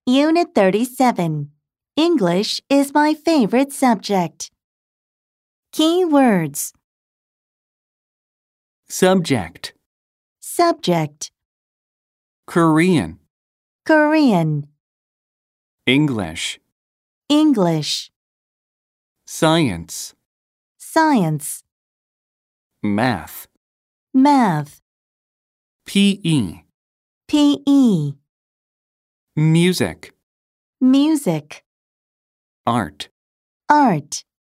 Unit 37. English is my favorite subject. Key words. Subject. Subject. Korean. Korean. English. English. Science. Science. Math. Math. PE. PE. Music. Music. Art. Art.